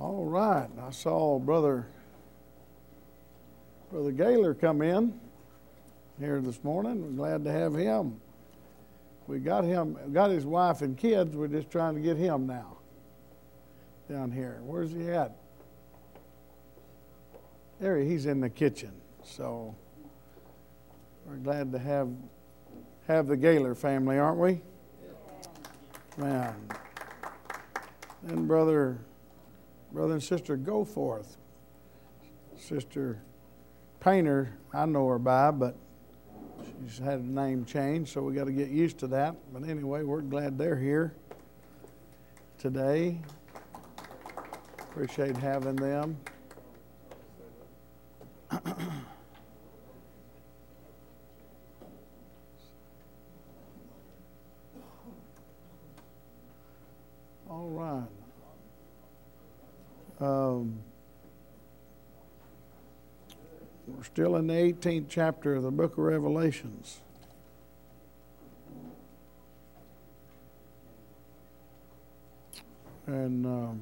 All right. I saw Brother Gaylor come in here this morning. We're glad to have him. We got his wife and kids. We're just trying to get him now down here. Where's he at? He's in the kitchen. So we're glad to have the Gaylor family, aren't we? Man. And brother and sister Goforth. Sister Painter, I know her by, but she's had a name change, so we got to get used to that. But anyway, we're glad they're here today. Appreciate having them. All right. We're still in the 18th chapter of the book of Revelations. And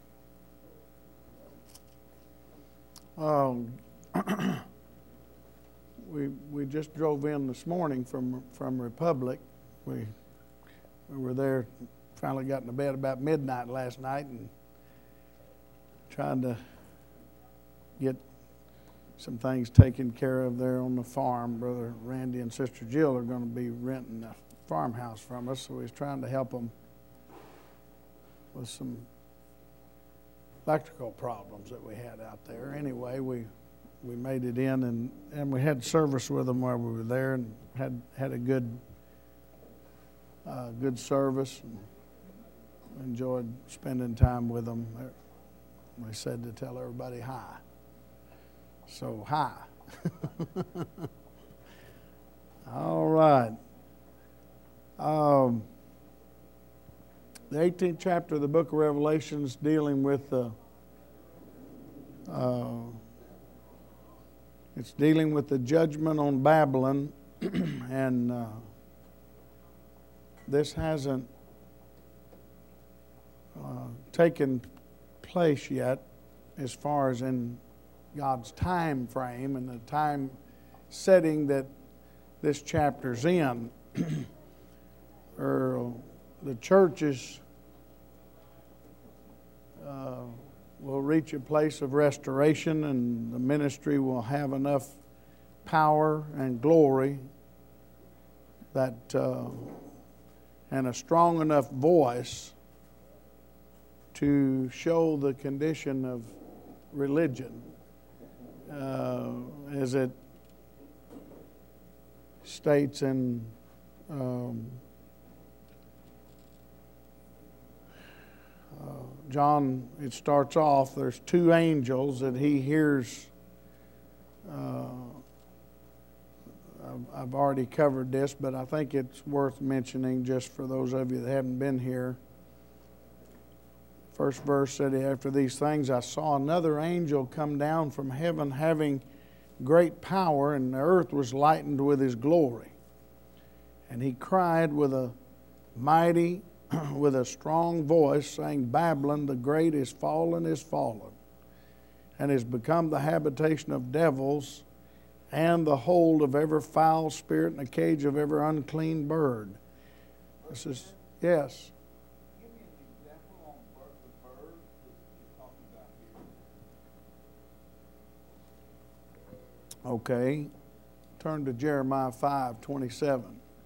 we just drove in this morning from Republic. We were there, finally got into bed about midnight last night and trying to get some things taken care of there on the farm. Brother Randy and Sister Jill are going to be renting a farmhouse from us, so we was trying to help them with some electrical problems that we had out there. Anyway, we made it in and we had service with them while we were there and had a good service and enjoyed spending time with them. They said to tell everybody hi. So, hi. All right. The 18th chapter of the book of Revelation is dealing with it's dealing with the judgment on Babylon, and this hasn't taken place yet as far as in God's time frame and the time setting that this chapter's in. The churches will reach a place of restoration, and the ministry will have enough power and glory that and a strong enough voice to show the condition of religion as it states in John. It starts off, there's two angels that he hears. I've already covered this, but I think it's worth mentioning just for those of you that haven't been here. First verse said, after these things I saw another angel come down from heaven having great power, and the earth was lightened with his glory. And he cried with a strong voice, saying, Babylon the great is fallen, and is become the habitation of devils, and the hold of every foul spirit, and the cage of every unclean bird. This is, yes. Okay, turn to Jeremiah 5:27.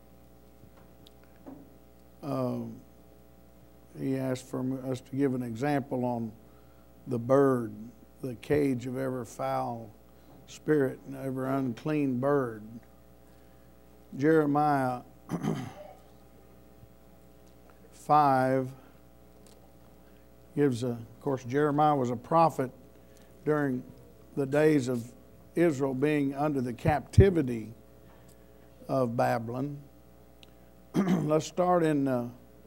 He asked for us to give an example on the bird, the cage of every foul spirit and every unclean bird. Jeremiah 5 gives of course, Jeremiah was a prophet during the days of Israel being under the captivity of Babylon. Let's start in the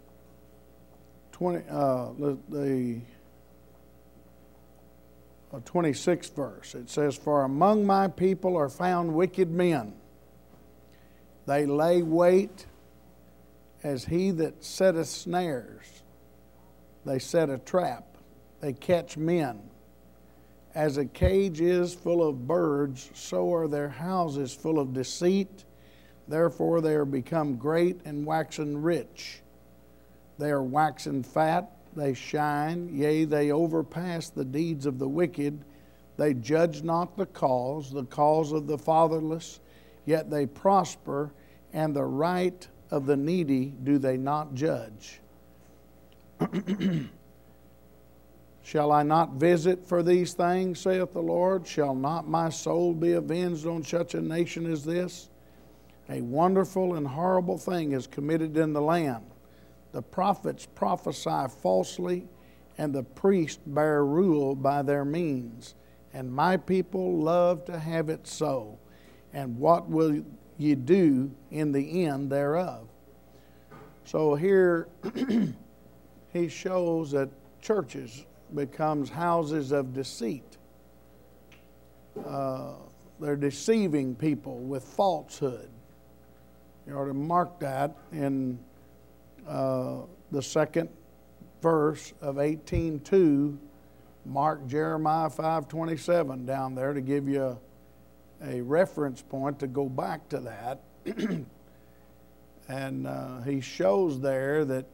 26th verse. It says, For among my people are found wicked men. They lay wait as he that setteth snares. They set a trap. They catch men. As a cage is full of birds, so are their houses full of deceit. Therefore they are become great and waxen rich. They are waxen fat, they shine, yea, they overpass the deeds of the wicked. They judge not the cause of the fatherless, yet they prosper, and the right of the needy do they not judge. Shall I not visit for these things, saith the Lord? Shall not my soul be avenged on such a nation as this? A wonderful and horrible thing is committed in the land. The prophets prophesy falsely, and the priests bear rule by their means. And my people love to have it so. And what will ye do in the end thereof? So here he shows that churches becomes houses of deceit. They're deceiving people with falsehood. You ought to mark that in the second verse of 18:2. Mark Jeremiah 5:27 down there to give you a reference point to go back to that. And he shows there that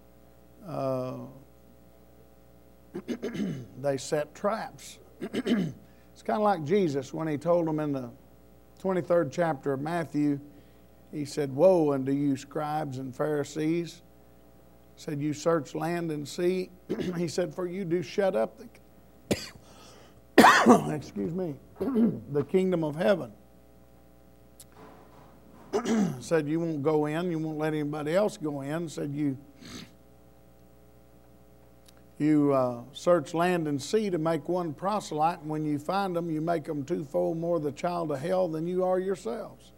they set traps. It's kind of like Jesus when he told them in the 23rd chapter of Matthew, he said, "Woe unto you, scribes and Pharisees." He said, "You search land and sea." He said, "For you do shut up the excuse me, the kingdom of heaven." Said you won't go in, you won't let anybody else go in. Said you search land and sea to make one proselyte, and when you find them, you make them twofold more the child of hell than you are yourselves.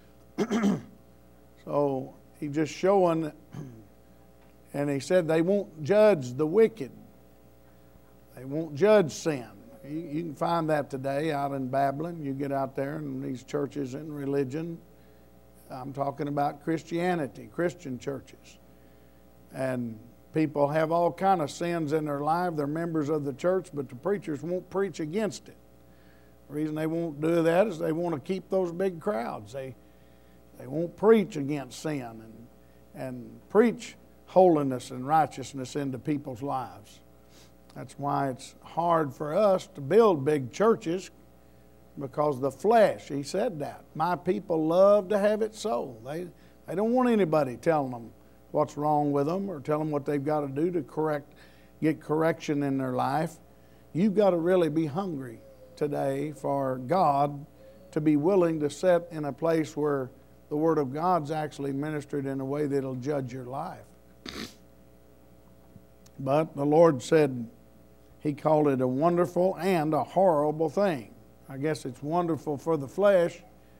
So he's just showing, and he said they won't judge the wicked. They won't judge sin. You can find that today out in Babylon. You get out there in these churches and religion. I'm talking about Christianity, Christian churches. And people have all kind of sins in their life. They're members of the church, but the preachers won't preach against it. The reason they won't do that is they want to keep those big crowds. They won't preach against sin and preach holiness and righteousness into people's lives. That's why it's hard for us to build big churches, because the flesh, he said that. My people love to have it so. They don't want anybody telling them what's wrong with them or tell them what they've got to do to get correction in their life. You've got to really be hungry today for God to be willing to sit in a place where the Word of God's actually ministered in a way that'll judge your life. But the Lord said, he called it a wonderful and a horrible thing. I guess it's wonderful for the flesh,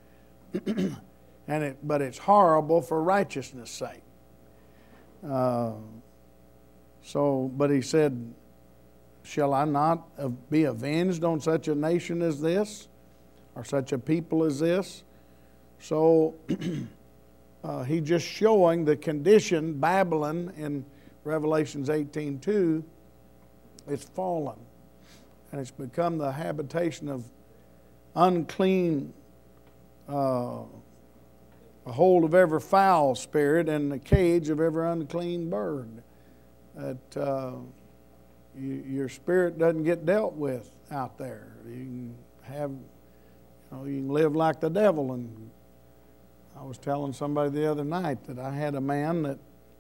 but it's horrible for righteousness' sake. But he said, shall I not be avenged on such a nation as this, or such a people as this? So he's just showing the condition. Babylon in Revelations 18:2, it's fallen, and it's become the habitation of unclean, a hold of every foul spirit, and the cage of every unclean bird. That your spirit doesn't get dealt with out there. You can live like the devil. And I was telling somebody the other night that I had a man that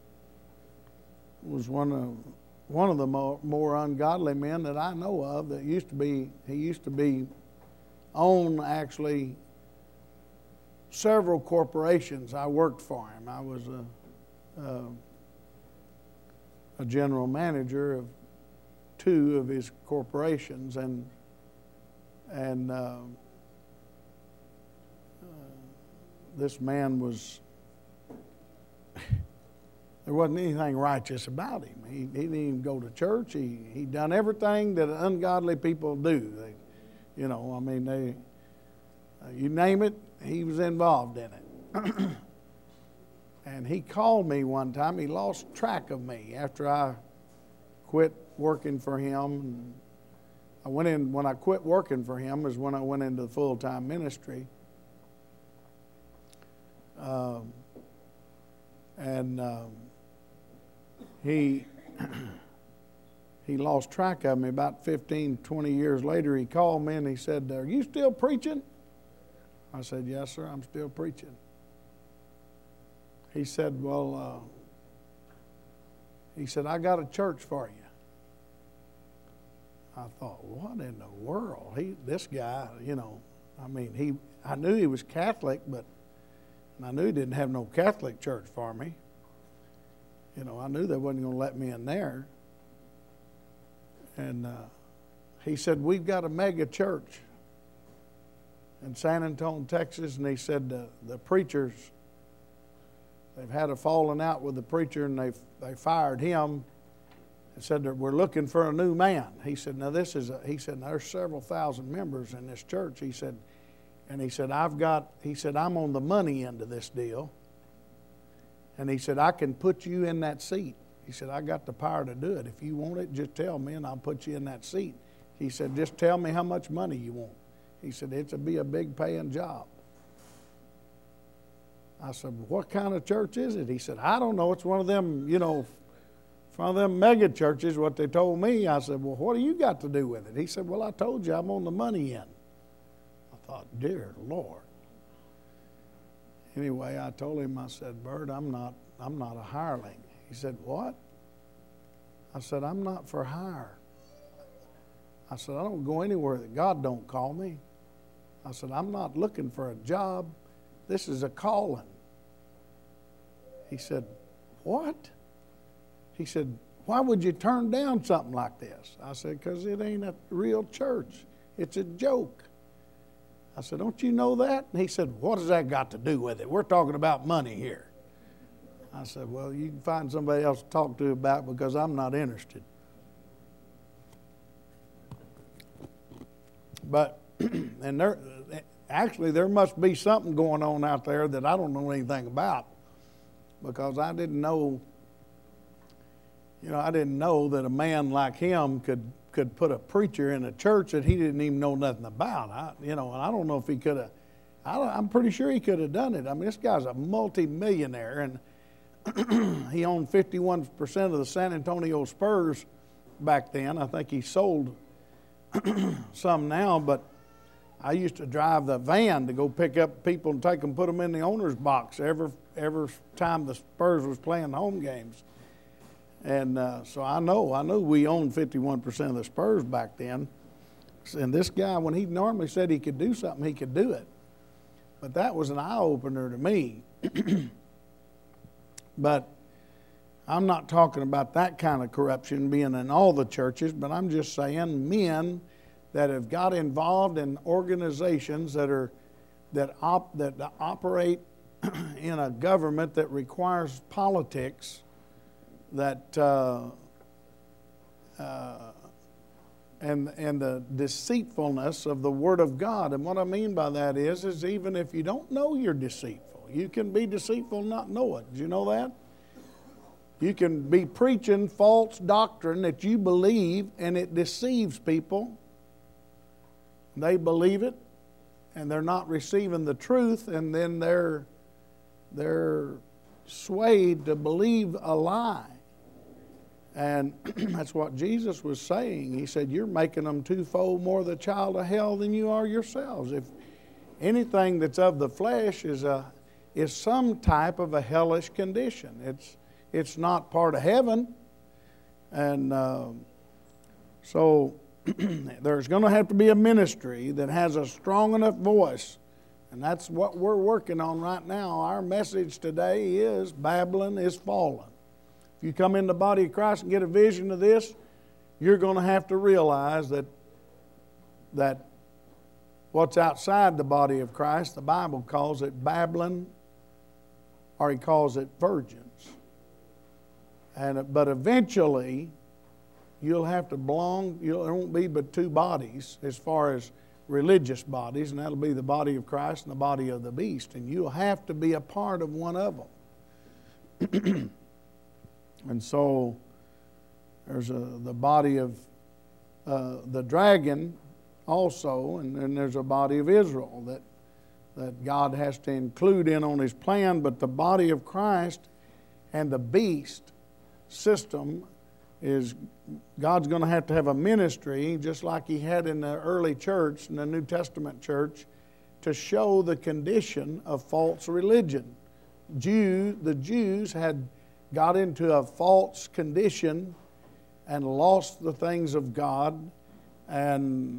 was one of the more ungodly men that I know of. He used to be own actually several corporations. I worked for him. I was a general manager of 2 of his corporations, and this man was, there wasn't anything righteous about him. He didn't even go to church. He done everything that ungodly people do. You name it, he was involved in it. And he called me one time. He lost track of me after I quit working for him. And I went in, when I quit working for him is when I went into the full-time ministry. He lost track of me. About 15, 20 years later, he called me and he said, "Are you still preaching?" I said, "Yes, sir, I'm still preaching." He said, "Well," he said, "I got a church for you." I thought, what in the world? This guy, you know, I mean, I knew he was Catholic, but I knew he didn't have no Catholic church for me. You know, I knew they wasn't going to let me in there. And he said, "We've got a mega church in San Antonio, Texas." And he said, the preachers, they've had a falling out with the preacher, and they fired him and said that we're looking for a new man. He said, "Now this is he said, there's several thousand members in this church." He said, and he said, "I'm on the money end of this deal." And he said, "I can put you in that seat." He said, "I got the power to do it. If you want it, just tell me and I'll put you in that seat." He said, "Just tell me how much money you want." He said, "It'll be a big paying job." I said, "What kind of church is it?" He said, "I don't know. It's one of them, you know, one of them mega churches," what they told me. I said, "Well, what do you got to do with it?" He said, "Well, I told you I'm on the money end." I thought, dear Lord. Anyway, I told him, I said, "Bert, I'm not a hireling." He said, "What?" I said, "I'm not for hire." I said, "I don't go anywhere that God don't call me." I said, "I'm not looking for a job. This is a calling." He said, "What?" He said, "Why would you turn down something like this?" I said, "Because it ain't a real church. It's a joke." I said, "Don't you know that?" And he said, "What has that got to do with it? We're talking about money here." I said, "Well, you can find somebody else to talk to about it because I'm not interested." But, and there must be something going on out there that I don't know anything about, because I didn't know, I didn't know that a man like him could put a preacher in a church that he didn't even know nothing about. And I don't know if he could have. I'm pretty sure he could have done it. I mean, this guy's a multi-millionaire, and he owned 51% of the San Antonio Spurs back then. I think he sold some now, but I used to drive the van to go pick up people and take them, put them in the owner's box every time the Spurs was playing home games. And so I knew we owned 51% of the Spurs back then. And this guy, when he normally said he could do something, he could do it. But that was an eye-opener to me. But I'm not talking about that kind of corruption being in all the churches, but I'm just saying men that have got involved in organizations that operate in a government that requires politics, that and the deceitfulness of the Word of God. And what I mean by that is even if you don't know you're deceitful, you can be deceitful and not know it. Did you know that? You can be preaching false doctrine that you believe, and it deceives people. They believe it, and they're not receiving the truth, and then they're swayed to believe a lie. And that's what Jesus was saying. He said, "You're making them twofold more the child of hell than you are yourselves." If anything that's of the flesh is some type of a hellish condition. It's not part of heaven. And so there's going to have to be a ministry that has a strong enough voice. And that's what we're working on right now. Our message today is Babylon is fallen. If you come in the body of Christ and get a vision of this, you're going to have to realize that what's outside the body of Christ, the Bible calls it Babylon, or he calls it virgins. But eventually, you'll have to belong. There won't be but two bodies as far as religious bodies, and that'll be the body of Christ and the body of the beast. And you'll have to be a part of one of them. And so There's the body of the dragon also, and then there's a body of Israel that God has to include in on His plan. But the body of Christ and the beast system is God's going to have a ministry, just like He had in the early church, in the New Testament church, to show the condition of false religion. The Jews had got into a false condition and lost the things of God, and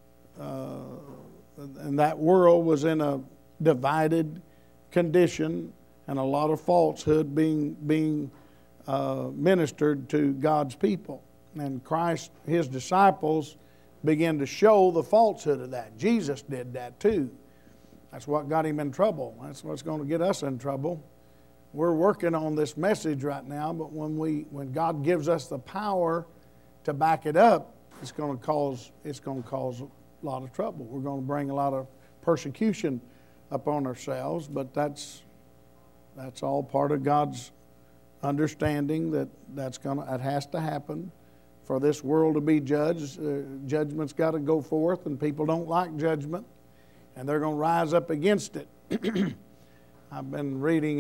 that world was in a divided condition, and a lot of falsehood being ministered to God's people. And Christ, His disciples, began to show the falsehood of that. Jesus did that too. That's what got Him in trouble. That's what's going to get us in trouble. We're working on this message right now, but when God gives us the power to back it up, it's going to cause a lot of trouble. We're going to bring a lot of persecution upon ourselves, but that's all part of God's understanding that it has to happen for this world to be judged. Judgment's got to go forth, and people don't like judgment, and they're going to rise up against it. I've been reading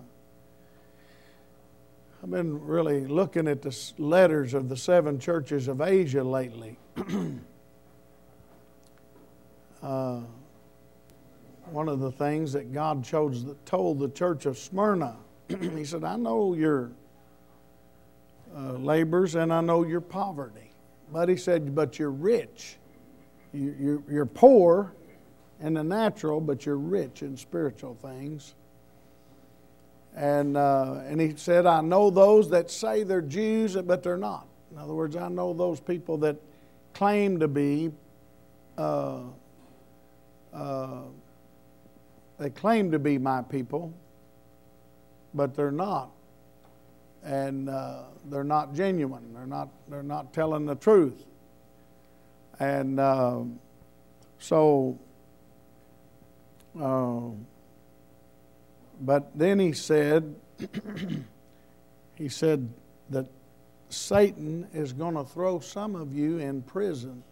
I've been really looking at the letters of the 7 churches of Asia lately. One of the things that God told the church of Smyrna, He said, I know your labors and I know your poverty. But He said, but you're rich. You're poor in the natural, but you're rich in spiritual things. And He said, I know those that say they're Jews, but they're not. In other words, I know those people that claim to be they claim to be my people, but they're not. And they're not genuine. They're not telling the truth. And but then He said, He said that Satan is going to throw some of you in prison,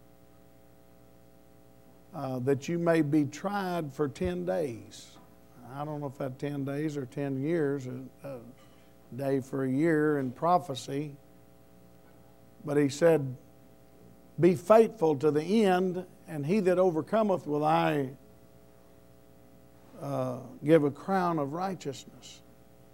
that you may be tried for 10 days. I don't know if that's 10 days or 10 years, a day for a year in prophecy. But He said, be faithful to the end, and he that overcometh will I give a crown of righteousness.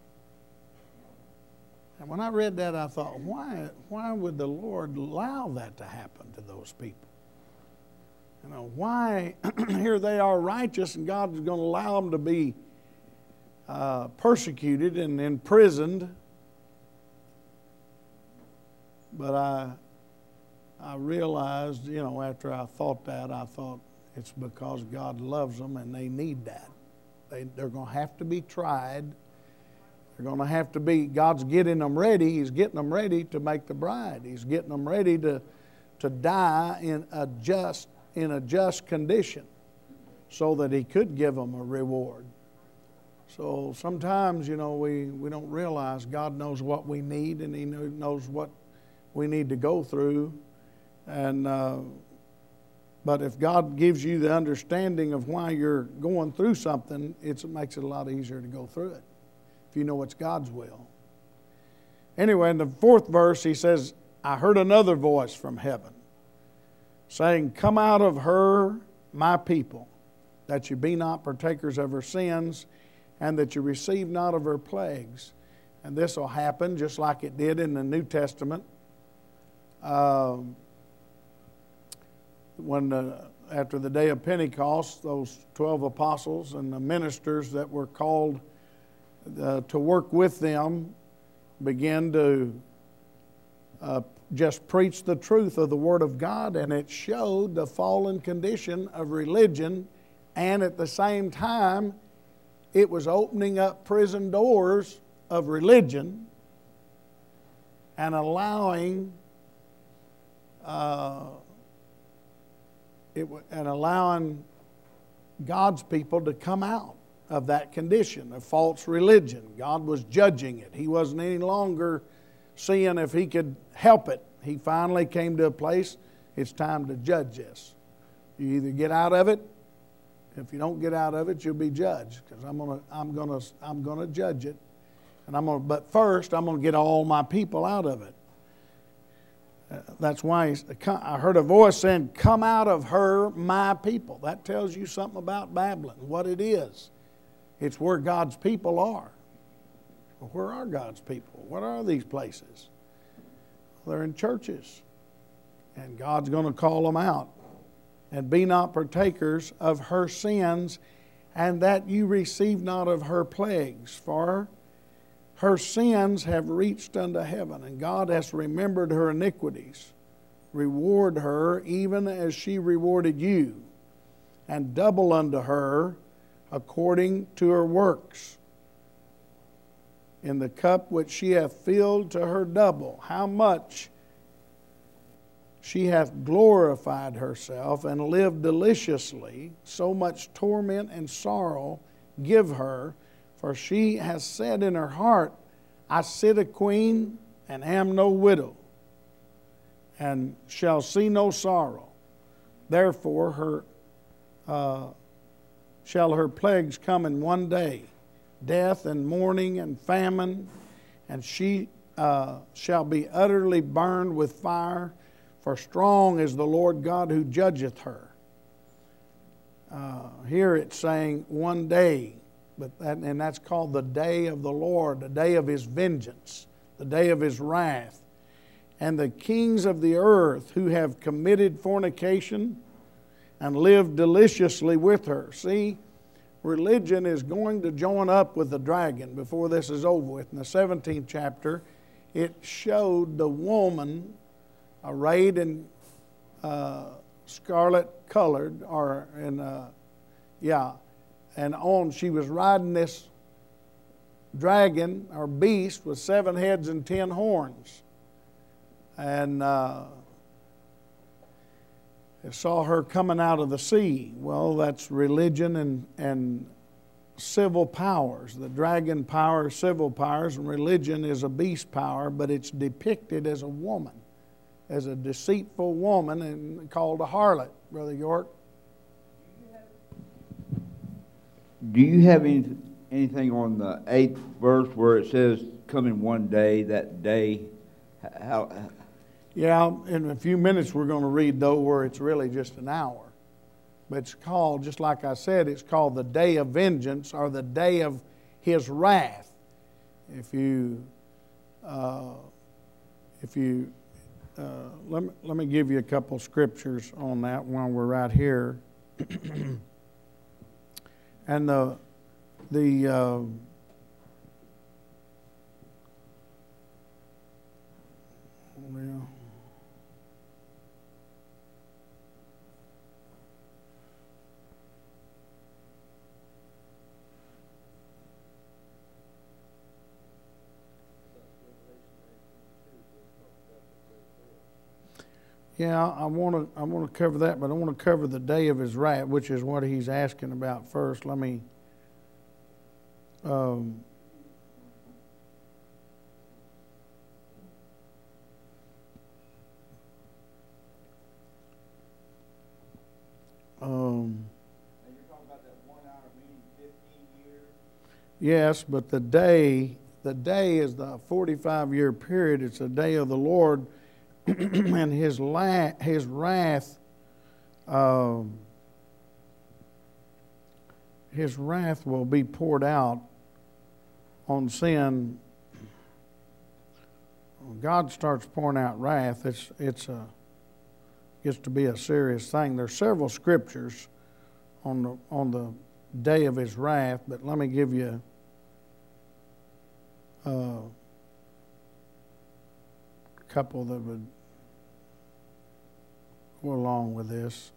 And when I read that, I thought, why would the Lord allow that to happen to those people? You know, why here they are righteous and God is going to allow them to be persecuted and imprisoned? But I realized, you know, after I thought that, I thought it's because God loves them and they need that. They're going to have to be tried. They're going to have to be, God's getting them ready. He's getting them ready to make the bride. He's getting them ready to die in a just condition so that He could give them a reward. So sometimes, you know, we don't realize God knows what we need, and He knows what we need to go through. And but if God gives you the understanding of why you're going through something, it makes it a lot easier to go through it, if you know it's God's will. Anyway, in the 4th verse, He says, I heard another voice from heaven saying, come out of her, my people, that you be not partakers of her sins, and that you receive not of her plagues. And this will happen just like it did in the New Testament. After the day of Pentecost, those 12 apostles and the ministers that were called to work with them began to just preach the truth of the Word of God, and it showed the fallen condition of religion, and at the same time it was opening up prison doors of religion and allowing God's people to come out of that condition of false religion. God was judging it. He wasn't any longer seeing if he could help it. He finally came to a place, it's time to judge this. You either get out of it. If you don't get out of it, you'll be judged, because I'm gonna judge it, and but first I'm gonna get all my people out of it. That's why I heard a voice saying, "Come out of her, my people." That tells you something about Babylon, what it is. It's where God's people are. Well, where are God's people? What are these places? They're in churches, and God's going to call them out. "And be not partakers of her sins, and that you receive not of her plagues. For her sins have reached unto heaven, and God hath remembered her iniquities. Reward her even as she rewarded you, and double unto her according to her works. In the cup which she hath filled to her double, how much she hath glorified herself and lived deliciously, so much torment and sorrow give her. For she has said in her heart, I sit a queen and am no widow, and shall see no sorrow. Therefore shall her plagues come in one day, death and mourning and famine, and she shall be utterly burned with fire, for strong is the Lord God who judgeth her." Here it's saying one day, and that's called the day of the Lord, the day of His vengeance, the day of His wrath. "And the kings of the earth who have committed fornication and lived deliciously with her." See, religion is going to join up with the dragon before this is over with. In the 17th chapter, it showed the woman arrayed in scarlet colored, and she was riding this dragon or beast with 7 heads and 10 horns. And it saw her coming out of the sea. Well, that's religion and civil powers. The dragon power is civil powers, and religion is a beast power, but it's depicted as a woman, as a deceitful woman, and called a harlot, Brother York. Do you have anything on the 8th verse where it says, "Come in one day"? That day, how? Yeah, in a few minutes we're going to read, though, where it's really just an hour. But it's called, just like I said, it's called the day of vengeance, or the day of His wrath. Let me give you a couple scriptures on that while we're right here. And well, yeah, I want to cover that, but I want to cover the day of His wrath, which is what he's asking about first. Let me You're talking about that 1 hour meeting, 15 years? Yes, but the day is the 45-year period. It's the day of the Lord, and His wrath. His wrath will be poured out on sin. When God starts pouring out wrath, it gets to be a serious thing. There's several scriptures on the day of His wrath, but let me give you a couple that would go along with this.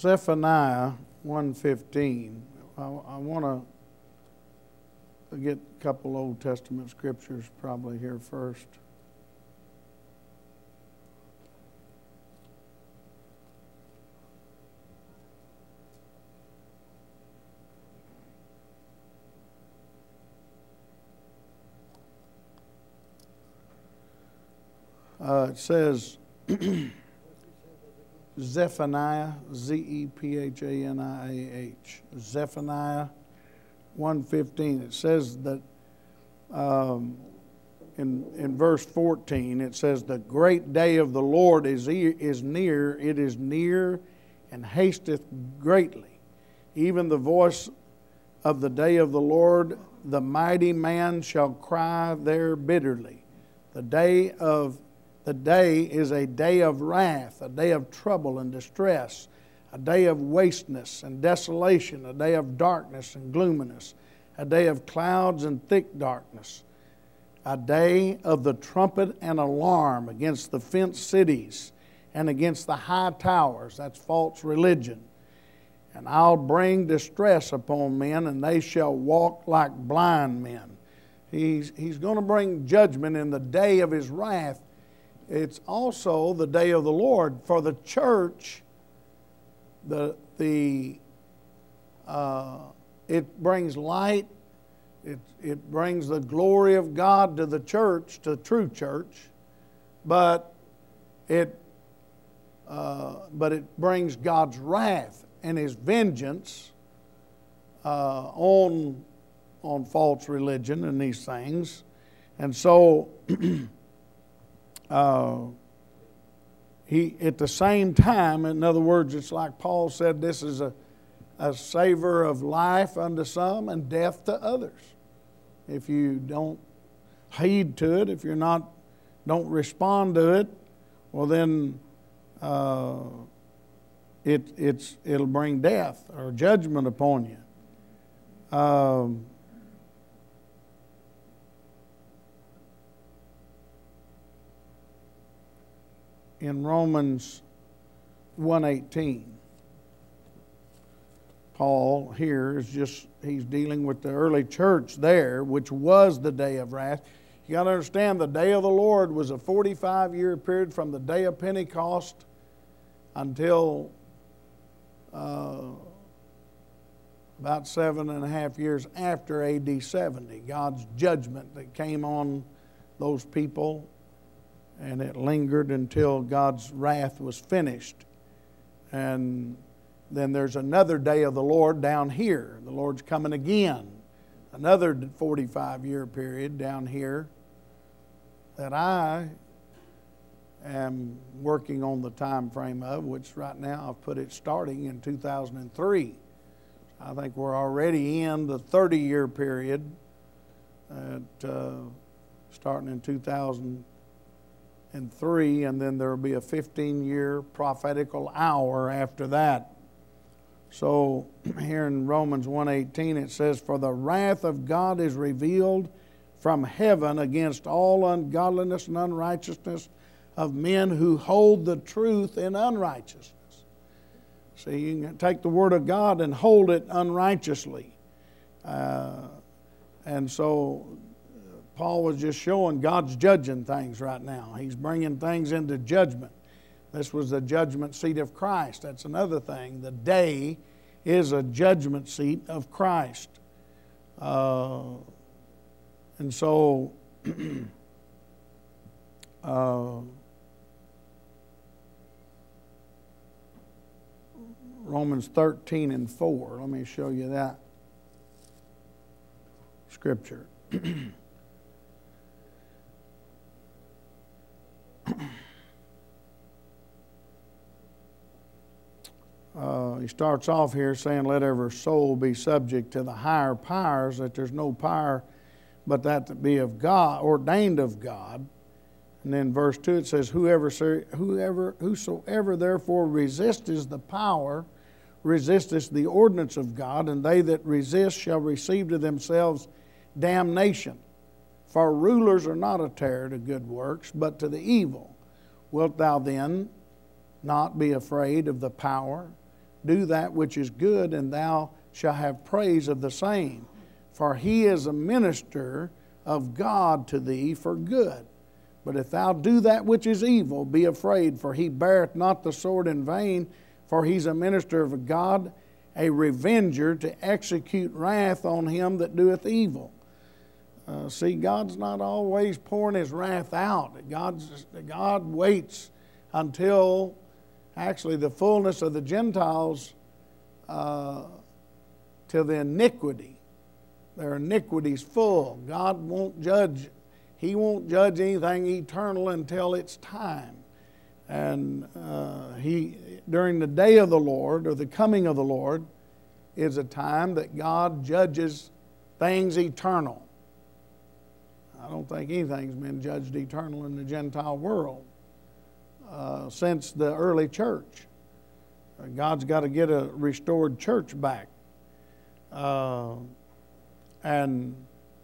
Zephaniah 1:15. I want to get a couple Old Testament scriptures probably here first. It says Zephaniah, Zephaniah, Zephaniah 1:15. It says that in verse 14, it says, the great day of the Lord is near, it is near and hasteth greatly. Even the voice of the day of the Lord, the mighty man shall cry there bitterly. The day is a day of wrath, a day of trouble and distress, a day of wasteness and desolation, a day of darkness and gloominess, a day of clouds and thick darkness, a day of the trumpet and alarm against the fenced cities and against the high towers. That's false religion. And I'll bring distress upon men, and they shall walk like blind men. He's going to bring judgment in the day of His wrath. It's also the day of the Lord. For the church, it brings light. It brings the glory of God to the church, to the true church, but it brings God's wrath and His vengeance on false religion and these things. And so he, at the same time, in other words, it's like Paul said, this is a savor of life unto some and death to others. If you don't heed to it, if you're not, don't respond to it, well then it'll bring death or judgment upon you. In Romans 1:18, Paul here he's dealing with the early church there, which was the day of wrath. You got to understand, the day of the Lord was a 45-year period from the day of Pentecost until about 7.5 years after AD 70. God's judgment that came on those people, and it lingered until God's wrath was finished. And then there's another day of the Lord down here. The Lord's coming again. Another 45-year period down here that I am working on the time frame of, which right now I've put it starting in 2003. I think we're already in the 30-year period starting in 2003, and then there will be a 15-year prophetical hour after that. So here in Romans 1:18 it says, for the wrath of God is revealed from heaven against all ungodliness and unrighteousness of men who hold the truth in unrighteousness. See, you can take the Word of God and hold it unrighteously. And so Paul was just showing God's judging things right now. He's bringing things into judgment. This was the judgment seat of Christ. That's another thing. The day is a judgment seat of Christ. And so Romans 13:4. Let me show you that scripture. He starts off here saying, let every soul be subject to the higher powers, that there's no power but that be of God, ordained of God. And then verse 2 it says, whosoever therefore resisteth the power, resisteth the ordinance of God, and they that resist shall receive to themselves damnation. For rulers are not a terror to good works, but to the evil. Wilt thou then not be afraid of the power? do that which is good, and thou shalt have praise of the same. For he is a minister of God to thee for good. But if thou do that which is evil, be afraid, for he beareth not the sword in vain, for he's a minister of God, a revenger to execute wrath on him that doeth evil. See, God's not always pouring his wrath out. God waits until actually the fullness of the Gentiles, till the iniquity. Their iniquity's full. God won't judge. He won't judge anything eternal until it's time. And during the day of the Lord, or the coming of the Lord, is a time that God judges things eternal. I don't think anything's been judged eternal in the Gentile world since the early church. God's got to get a restored church back. And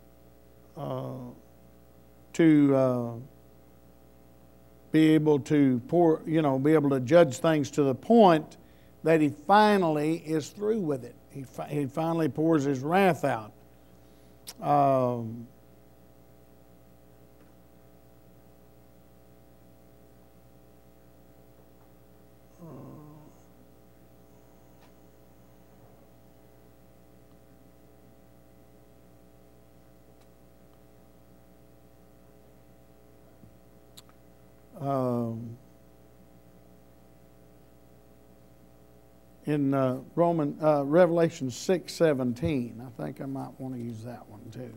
to be able to be able to judge things to the point that he finally is through with it. He finally pours his wrath out. In Revelation 6:17, I think I might want to use that one too.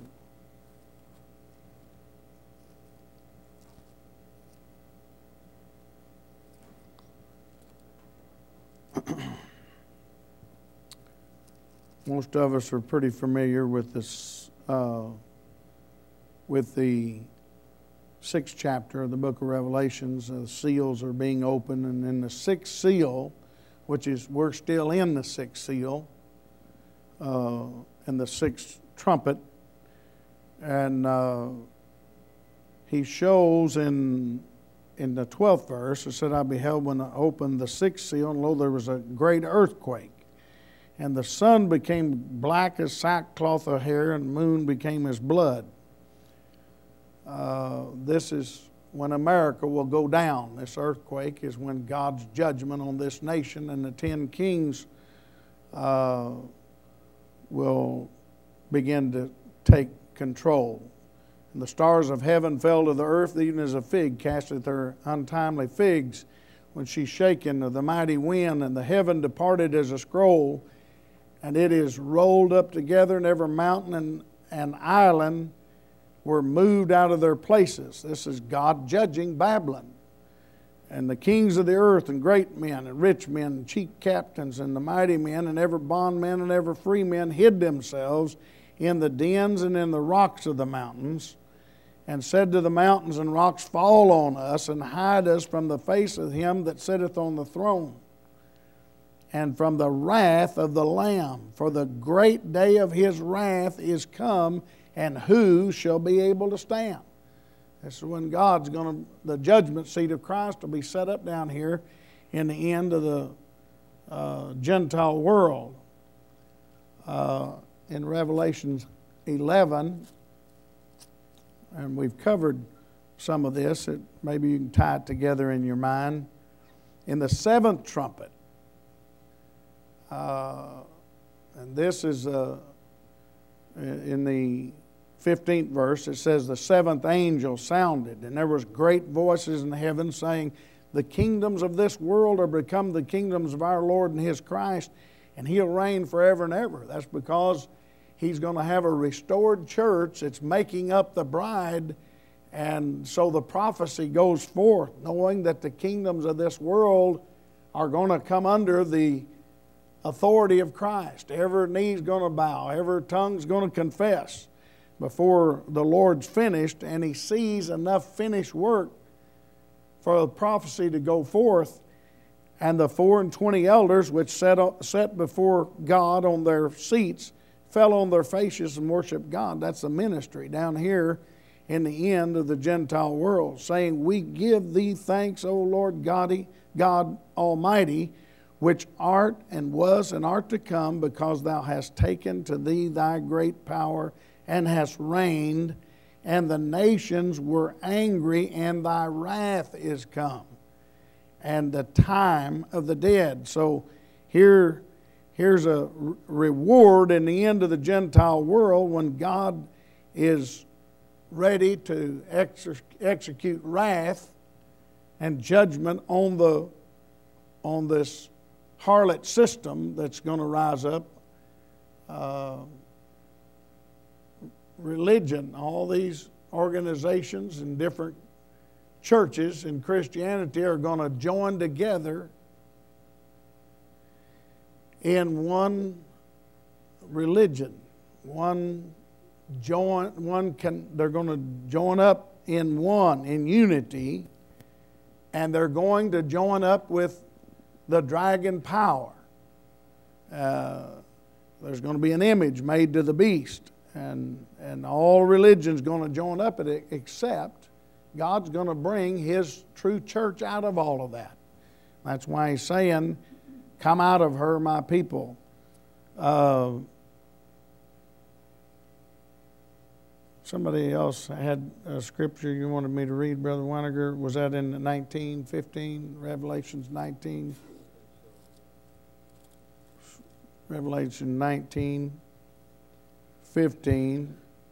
Most of us are pretty familiar with this, with the 6th chapter of the book of Revelations. The seals are being opened, and in the 6th seal, which is, we're still in the 6th seal, and the 6th trumpet, and he shows in the 12th verse, it said, I beheld when I opened the 6th seal, and lo, there was a great earthquake. And the sun became black as sackcloth of hair, and the moon became as blood. This is when America will go down. This earthquake is when God's judgment on this nation, and the 10 kings will begin to take control. And the stars of heaven fell to the earth, even as a fig casteth her untimely figs when she's shaken of the mighty wind, and the heaven departed as a scroll, and it is rolled up together, and every mountain and island were moved out of their places. This is God judging Babylon. And the kings of the earth, and great men, and rich men, and chief captains, and the mighty men, and every bondman, and every free man hid themselves in the dens and in the rocks of the mountains, and said to the mountains and rocks, fall on us, and hide us from the face of him that sitteth on the throne, and from the wrath of the Lamb. For the great day of his wrath is come, and who shall be able to stand? This is when God's going to, the judgment seat of Christ will be set up down here in the end of the Gentile world. In Revelation 11, and we've covered some of this, maybe you can tie it together in your mind. In the 7th trumpet, and this is in the 15th verse, it says, the 7th angel sounded, and there was great voices in heaven saying, the kingdoms of this world are become the kingdoms of our Lord and his Christ, and he'll reign forever and ever. That's because he's going to have a restored church that's making up the bride, and so the prophecy goes forth, knowing that the kingdoms of this world are going to come under the authority of Christ. Every knee's going to bow, every tongue's going to confess before the Lord's finished, and he sees enough finished work for the prophecy to go forth. And the 24 elders which sat before God on their seats fell on their faces and worshiped God. That's the ministry down here in the end of the Gentile world, saying, we give thee thanks, O Lord God Almighty, which art and was and art to come, because thou hast taken to thee thy great power and hast reigned, and the nations were angry, and thy wrath is come, and the time of the dead. So here's a reward in the end of the Gentile world when God is ready to execute wrath and judgment on this harlot system that's going to rise up. Religion, all these organizations and different churches in Christianity are going to join together in one religion. They're going to join up in unity, and they're going to join up with the dragon power. There's going to be an image made to the beast, and all religion's going to join up at it, except God's going to bring His true church out of all of that. That's why He's saying, "Come out of her, my people." Somebody else had a scripture you wanted me to read, Brother Weiniger. Was that in 19:15, Revelations 19? Revelation 19:15.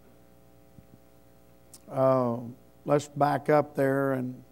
Let's back up there, and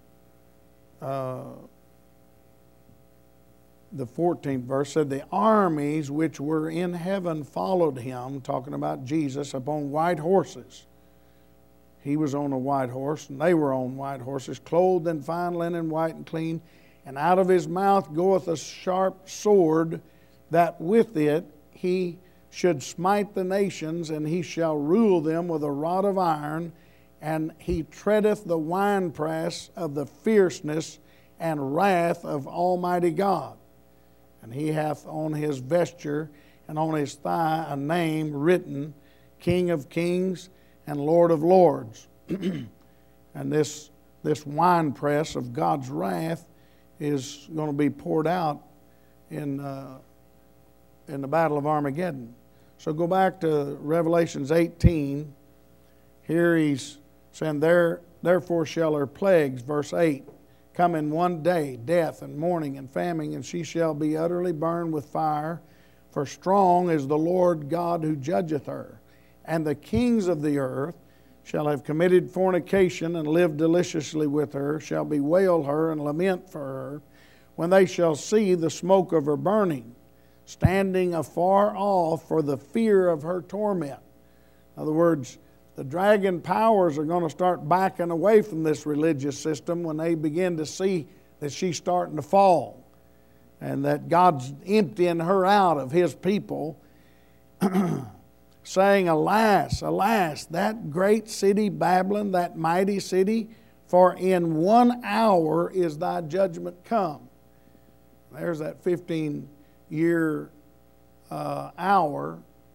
the 14th verse said, "The armies which were in heaven followed him," talking about Jesus, "upon white horses." He was on a white horse, and they were on white horses, "clothed in fine linen, white and clean. And out of his mouth goeth a sharp sword, that with it he should smite the nations, and he shall rule them with a rod of iron. And he treadeth the winepress of the fierceness and wrath of Almighty God. And he hath on his vesture and on his thigh a name written, King of Kings and Lord of Lords." And this winepress of God's wrath is going to be poured out in the Battle of Armageddon. So go back to Revelations 18. Here he's saying, "Therefore shall her plagues," verse 8, "come in one day, death and mourning and famine, and she shall be utterly burned with fire. For strong is the Lord God who judgeth her. And the kings of the earth shall have committed fornication and lived deliciously with her, shall bewail her and lament for her, when they shall see the smoke of her burning, standing afar off for the fear of her torment." In other words, the dragon powers are going to start backing away from this religious system when they begin to see that she's starting to fall and that God's emptying her out of His people, saying, "Alas, alas, that great city Babylon, that mighty city, for in 1 hour is thy judgment come." There's that 15-year hour.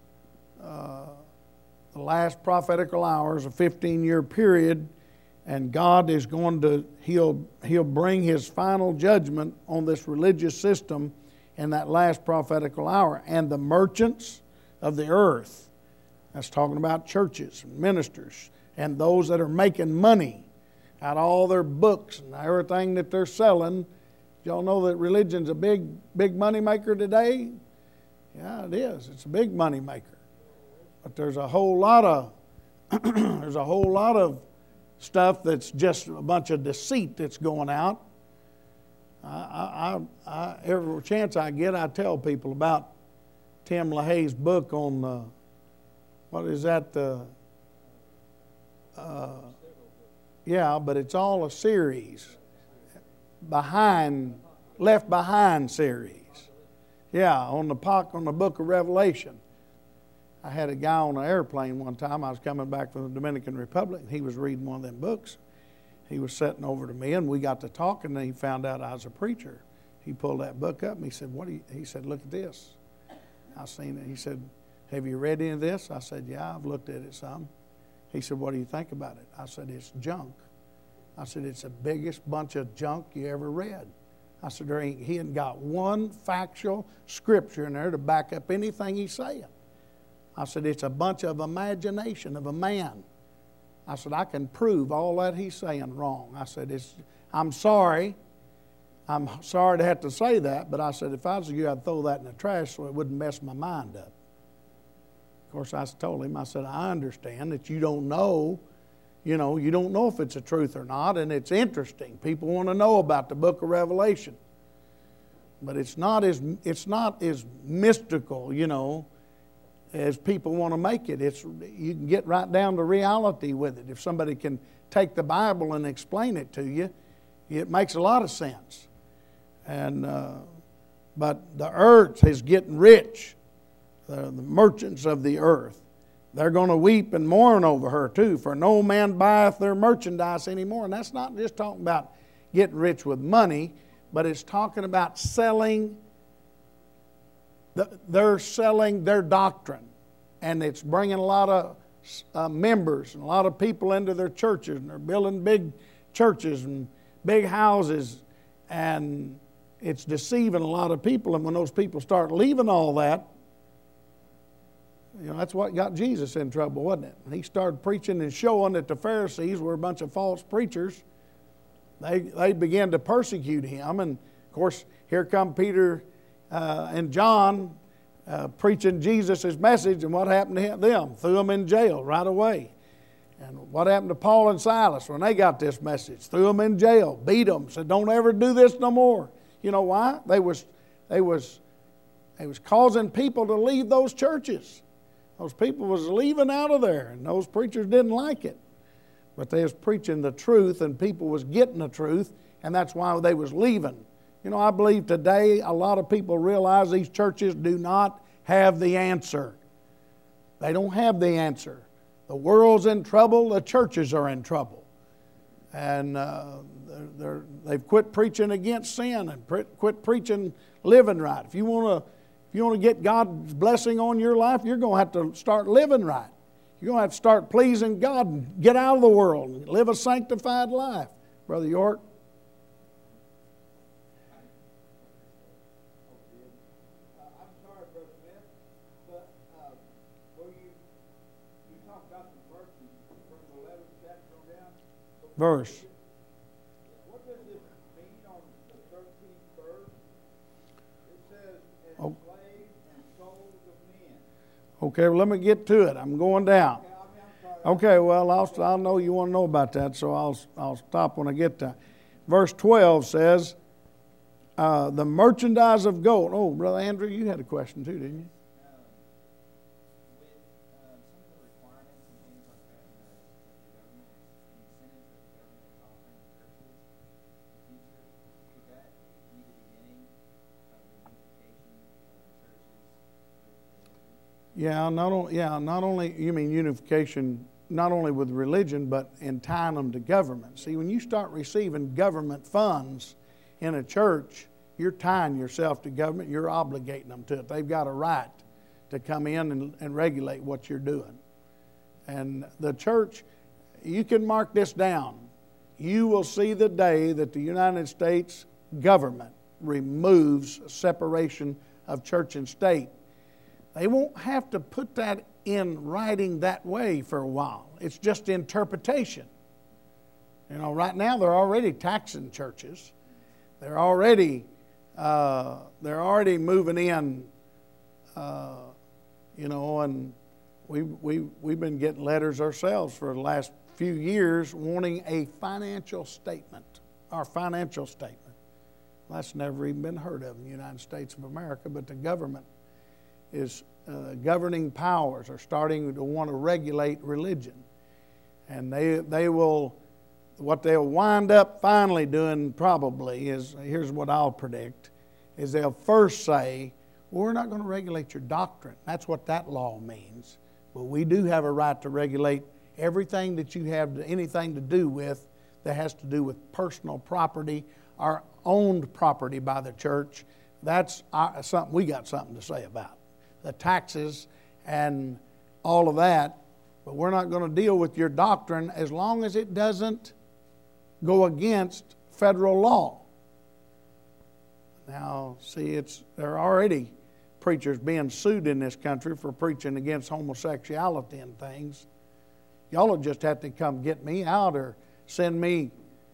The last prophetical hour is a 15-year period, and God is going to, He'll bring His final judgment on this religious system in that last prophetical hour. "And the merchants of the earth," that's talking about churches and ministers, "and those that are making money out of all their books and everything that they're selling." Y'all know that religion's a big money maker today? Yeah, it is. It's a big money maker. But there's a whole lot of stuff that's just a bunch of deceit that's going out. Every chance I get, I tell people about Tim LaHaye's book on what is that? Yeah, but it's all a series. Left Behind series. Yeah, on the book of Revelation. I had a guy on an airplane one time. I was coming back from the Dominican Republic, and he was reading one of them books. He was sitting over to me, and we got to talking, and he found out I was a preacher. He pulled that book up, and he said, he said, "Look at this." I seen it. He said, "Have you read any of this?" I said, "Yeah, I've looked at it some." He said, "What do you think about it?" I said, "It's junk." I said, "It's the biggest bunch of junk you ever read." I said, he hadn't got one factual scripture in there to back up anything he's saying. I said, it's a bunch of imagination of a man. I said, I can prove all that he's saying wrong. I said, I'm sorry. I'm sorry to have to say that, but I said, if I was you, I'd throw that in the trash so it wouldn't mess my mind up. Of course, I told him, I said, I understand that you don't know. You don't know if it's a truth or not, and it's interesting. People want to know about the book of Revelation. But it's not as mystical, as people want to make it. You can get right down to reality with it. If somebody can take the Bible and explain it to you, it makes a lot of sense. But the earth is getting rich. The merchants of the earth. They're going to weep and mourn over her too, for no man buyeth their merchandise anymore. And that's not just talking about getting rich with money, but it's talking about selling. They're selling their doctrine. And it's bringing a lot of members and a lot of people into their churches. And they're building big churches and big houses. And it's deceiving a lot of people. And when those people start leaving all that, that's what got Jesus in trouble, wasn't it? He started preaching and showing that the Pharisees were a bunch of false preachers. They began to persecute him. And, of course, here come Peter and John preaching Jesus' message. And what happened to them? Threw them in jail right away. And what happened to Paul and Silas when they got this message? Threw them in jail, beat them, said, don't ever do this no more. You know why? They was causing people to leave those churches. Those people was leaving out of there, and those preachers didn't like it. But they was preaching the truth, and people was getting the truth, and that's why they was leaving. I believe today a lot of people realize these churches do not have the answer. They don't have the answer. The world's in trouble, the churches are in trouble. And they've quit preaching against sin and quit preaching living right. If you want to get God's blessing on your life, you're going to have to start living right. You're going to have to start pleasing God and get out of the world and live a sanctified life. Brother York? I'm sorry, Brother Smith, but will you talk about the verse from the 11th chapter on down? Verse. What does this mean on the 13th verse? It says, Oh. of men. Okay, well, let me get to it. I'm going down. Okay, well, I'll know you want to know about that, so I'll stop when I get to verse 12 says, the merchandise of gold. Oh, Brother Andrew, you had a question too, didn't you? Not only you mean unification, not only with religion, but in tying them to government. See, when you start receiving government funds in a church, you're tying yourself to government, you're obligating them to it. They've got a right to come in and regulate what you're doing. And the church, you can mark this down. You will see the day that the United States government removes separation of church and state. They won't have to put that in writing that way for a while. It's just interpretation. Right now they're already taxing churches. They're already moving in. And we've been getting letters ourselves for the last few years wanting a financial statement. Our financial statement. That's never even been heard of in the United States of America, but the government is governing powers are starting to want to regulate religion. And they will, what they'll wind up finally doing probably is, here's what I'll predict, is they'll first say, well, we're not going to regulate your doctrine. That's what that law means. But we do have a right to regulate everything that you have anything to do with that has to do with personal property or owned property by the church. That's something we got something to say about. The taxes and all of that, but we're not going to deal with your doctrine as long as it doesn't go against federal law. Now, see, there are already preachers being sued in this country for preaching against homosexuality and things. Y'all will just have to come get me out or send me,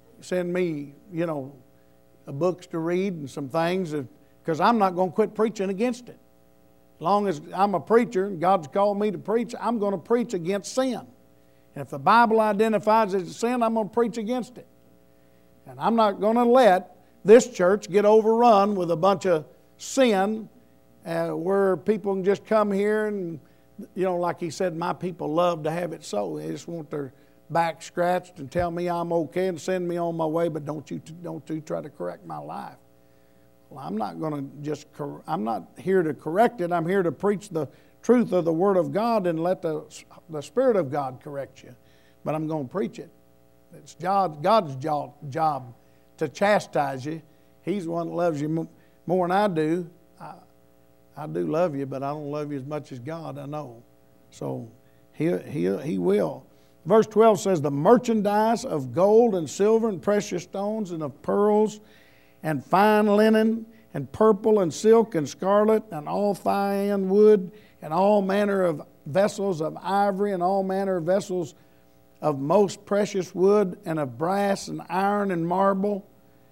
books to read and some things, because I'm not going to quit preaching against it. As long as I'm a preacher and God's called me to preach, I'm going to preach against sin. And if the Bible identifies it as sin, I'm going to preach against it. And I'm not going to let this church get overrun with a bunch of sin where people can just come here and, like he said, my people love to have it so. They just want their back scratched and tell me I'm okay and send me on my way, but don't you try to correct my life. Well, I'm not here to correct it. I'm here to preach the truth of the Word of God and let the Spirit of God correct you. But I'm going to preach it. It's God's job to chastise you. He's the one that loves you more than I do. I do love you, but I don't love you as much as God, I know. So He will. Verse 12 says, the merchandise of gold and silver and precious stones and of pearls and fine linen and purple and silk and scarlet and all fine wood and all manner of vessels of ivory and all manner of vessels of most precious wood and of brass and iron and marble.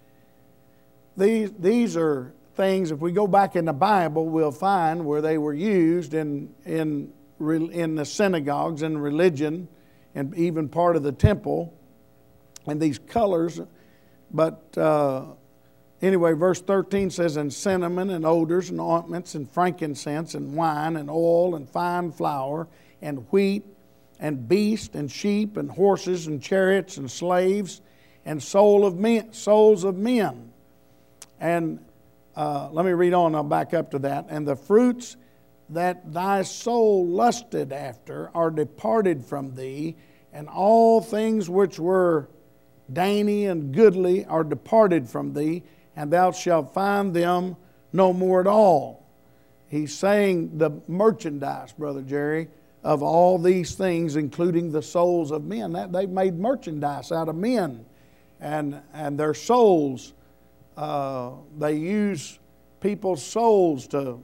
These are things, if we go back in the Bible, we'll find where they were used in the synagogues and religion and even part of the temple, and these colors. But anyway, verse 13 says, and cinnamon and odors and ointments and frankincense and wine and oil and fine flour and wheat and beast and sheep and horses and chariots and slaves and souls of men. And let me read on, I'll back up to that. And the fruits that thy soul lusted after are departed from thee, and all things which were dainty and goodly are departed from thee, and thou shalt find them no more at all. He's saying the merchandise, Brother Jerry, of all these things, including the souls of men. That they've made merchandise out of men and their souls. They use people's souls to,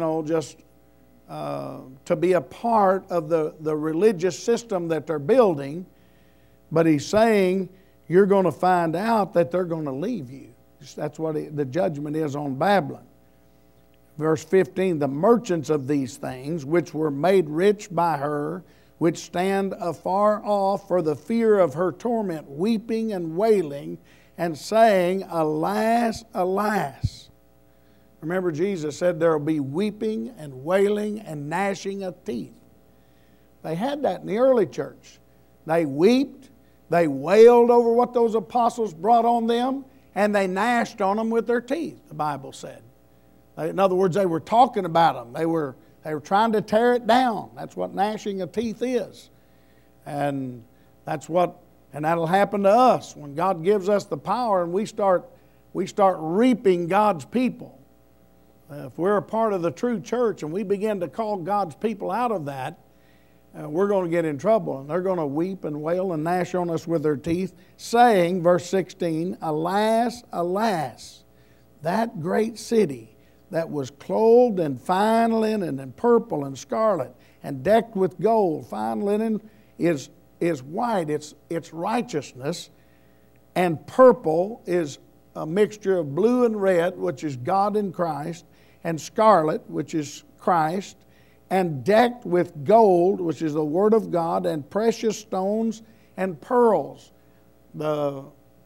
to be a part of the religious system that they're building. But he's saying you're going to find out that they're going to leave you. That's what the judgment is on Babylon. Verse 15, the merchants of these things, which were made rich by her, which stand afar off for the fear of her torment, weeping and wailing, and saying, alas, alas. Remember, Jesus said there will be weeping and wailing and gnashing of teeth. They had that in the early church. They wept, they wailed over what those apostles brought on them, and they gnashed on them with their teeth, the Bible said. In other words, they were talking about them. They were trying to tear it down. That's what gnashing of teeth is. And that'll happen to us when God gives us the power and we start reaping God's people. If we're a part of the true church and we begin to call God's people out of that, we're going to get in trouble. And they're going to weep and wail and gnash on us with their teeth, saying, verse 16, alas, alas, that great city that was clothed in fine linen and purple and scarlet and decked with gold. Fine linen is white, it's righteousness, and purple is a mixture of blue and red, which is God in Christ, and scarlet, which is Christ, and decked with gold, which is the Word of God, and precious stones and pearls. The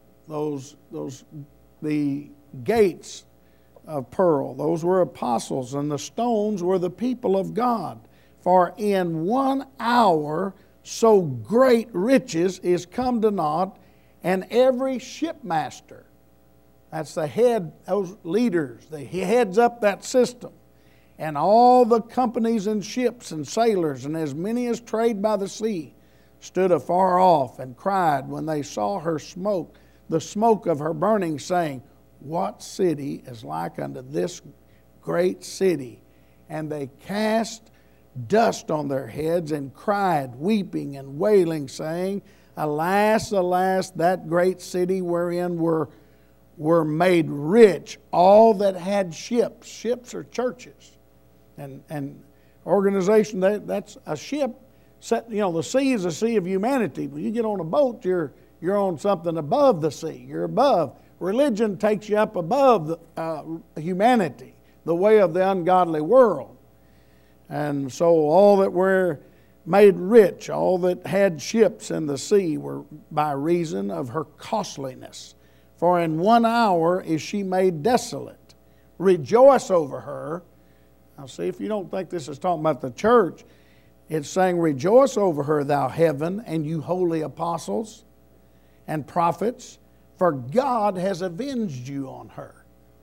gates of pearl, those were apostles, and the stones were the people of God. For in 1 hour so great riches is come to naught, and every shipmaster, that's the head, those leaders, he heads up that system, and all the companies and ships and sailors, and as many as trade by the sea, stood afar off and cried when they saw her smoke, the smoke of her burning, saying, what city is like unto this great city? And they cast dust on their heads and cried, weeping and wailing, saying, alas, alas, that great city wherein were were made rich, all that had ships. Ships are churches. And organization, that's a ship. The sea is a sea of humanity. When you get on a boat, you're on something above the sea. You're above. Religion takes you up above humanity, the way of the ungodly world. And so all that were made rich, all that had ships in the sea, were by reason of her costliness. For in 1 hour is she made desolate. Rejoice over her. Now see, if you don't think this is talking about the church, it's saying, rejoice over her, thou heaven, and you holy apostles and prophets, for God has avenged you on her.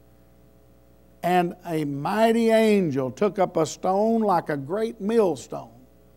And a mighty angel took up a stone like a great millstone,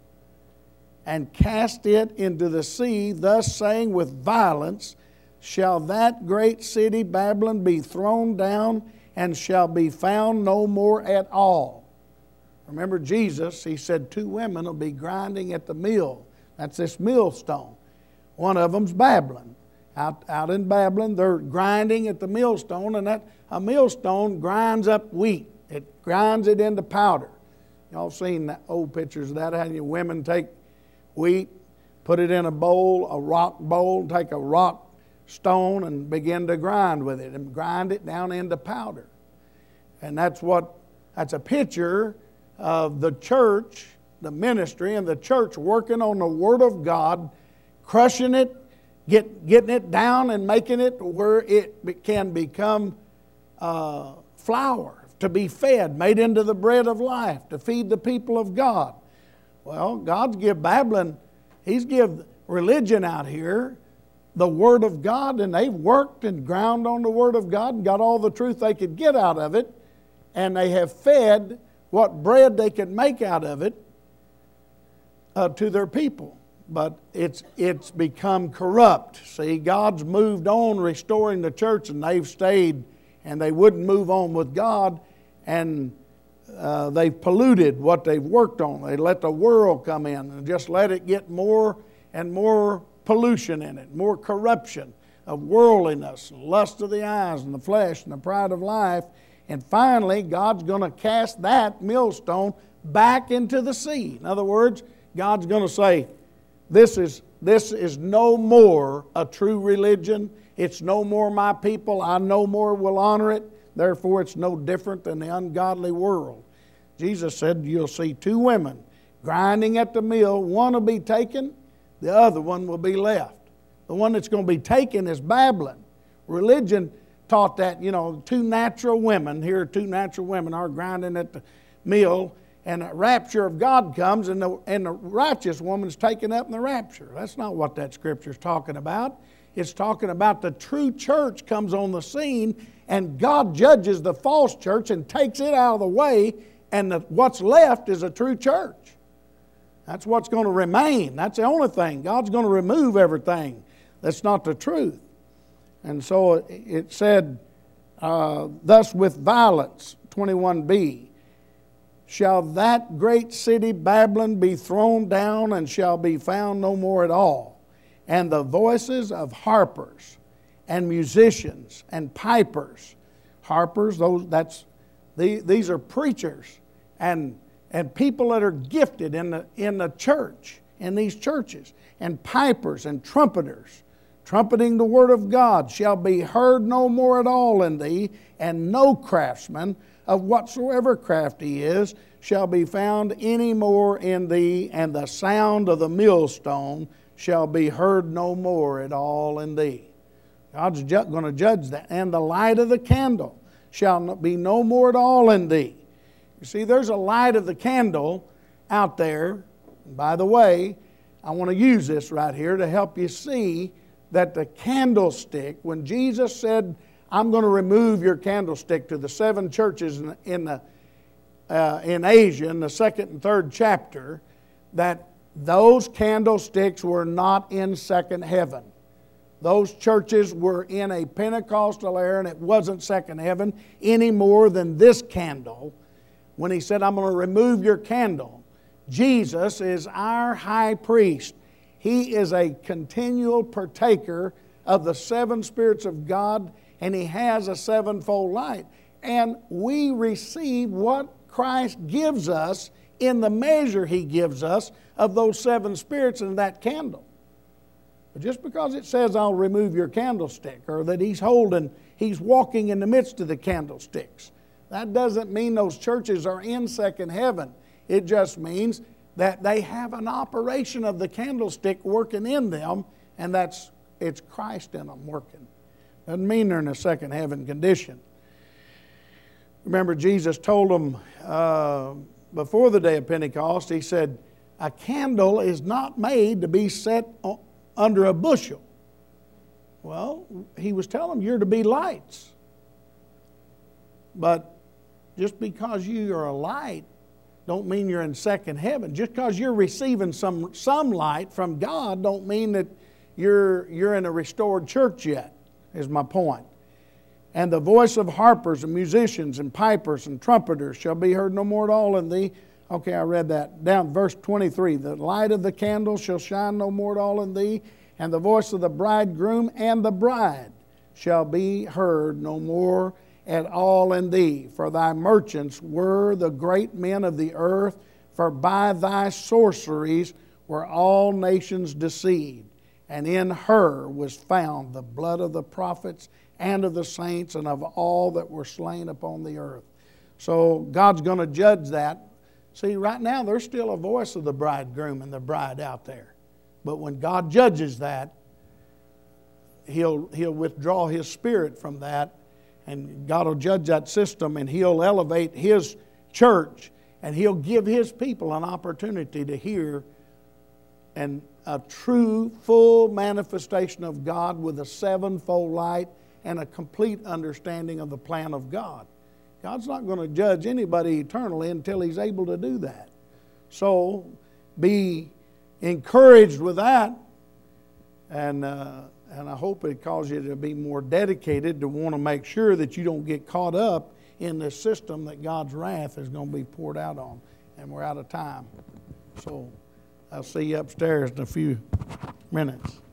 and cast it into the sea, thus saying, with violence shall that great city Babylon be thrown down, and shall be found no more at all. Remember Jesus, he said 2 women will be grinding at the mill. That's this millstone. One of them's Babylon. Out in Babylon, they're grinding at the millstone, and a millstone grinds up wheat. It grinds it into powder. Y'all seen that old pictures of that? How you women take wheat, put it in a bowl, a rock bowl, take a rock stone and begin to grind with it and grind it down into powder. And that's a picture of the church, the ministry and the church working on the Word of God, crushing it, getting it down and making it where it can become flour, to be fed, made into the bread of life, to feed the people of God. Well, God's give Babylon, He's give religion out here the Word of God, and they've worked and ground on the Word of God and got all the truth they could get out of it, and they have fed what bread they could make out of it to their people. But it's become corrupt. See, God's moved on restoring the church, and they've stayed, and they wouldn't move on with God, and they've polluted what they've worked on. They let the world come in and just let it get more and more pollution in it, more corruption of worldliness, and lust of the eyes and the flesh and the pride of life. And finally, God's going to cast that millstone back into the sea. In other words, God's going to say, this is no more a true religion. It's no more my people. I no more will honor it. Therefore, it's no different than the ungodly world. Jesus said, you'll see 2 women grinding at the mill. One will be taken, the other one will be left. The one that's going to be taken is Babylon. Religion taught that, 2 natural women, here 2 natural women are grinding at the mill, and the rapture of God comes, and the righteous woman's taken up in the rapture. That's not what that scripture's talking about. It's talking about the true church comes on the scene, and God judges the false church and takes it out of the way, and what's left is a true church. That's what's going to remain. That's the only thing. God's going to remove everything that's not the truth. And so it said, thus with violence, 21b, shall that great city Babylon be thrown down, and shall be found no more at all. And the voices of harpers and musicians and pipers, harpers, these are preachers and people that are gifted in the church, in these churches, and pipers and trumpeters, trumpeting the word of God, shall be heard no more at all in thee, and no craftsman of whatsoever craft he is shall be found any more in thee, and the sound of the millstone shall be heard no more at all in thee. God's going to judge that. And the light of the candle shall be no more at all in thee. You see, there's a light of the candle out there. And by the way, I want to use this right here to help you see that the candlestick, when Jesus said, I'm going to remove your candlestick to the 7 churches in Asia, in the 2nd and 3rd chapter, that those candlesticks were not in second heaven. Those churches were in a Pentecostal era, and it wasn't second heaven any more than this candle. When he said, I'm going to remove your candle, Jesus is our high priest. He is a continual partaker of the 7 spirits of God, and He has a sevenfold light. And we receive what Christ gives us in the measure He gives us of those seven spirits in that candle. But just because it says, I'll remove your candlestick, or that He's walking in the midst of the candlesticks, that doesn't mean those churches are in second heaven. It just means that they have an operation of the candlestick working in them, and it's Christ in them working. Doesn't mean they're in a second heaven condition. Remember, Jesus told them before the day of Pentecost, He said, a candle is not made to be set under a bushel. Well, He was telling them you're to be lights. But just because you are a light don't mean you're in second heaven. Just because you're receiving some light from God don't mean that you're in a restored church yet, is my point. And the voice of harpers and musicians and pipers and trumpeters shall be heard no more at all in thee. Okay, I read that. Down verse 23. The light of the candle shall shine no more at all in thee, and the voice of the bridegroom and the bride shall be heard no more at all in thee. For thy merchants were the great men of the earth, for by thy sorceries were all nations deceived. And in her was found the blood of the prophets and of the saints and of all that were slain upon the earth. So God's going to judge that. See, right now there's still a voice of the bridegroom and the bride out there. But when God judges that, He'll withdraw His Spirit from that, and God will judge that system, and He'll elevate His church, and He'll give His people an opportunity to hear a true, full manifestation of God with a sevenfold light and a complete understanding of the plan of God. God's not going to judge anybody eternally until He's able to do that. So be encouraged with that, and I hope it causes you to be more dedicated to want to make sure that you don't get caught up in this system that God's wrath is going to be poured out on. And we're out of time. So I'll see you upstairs in a few minutes.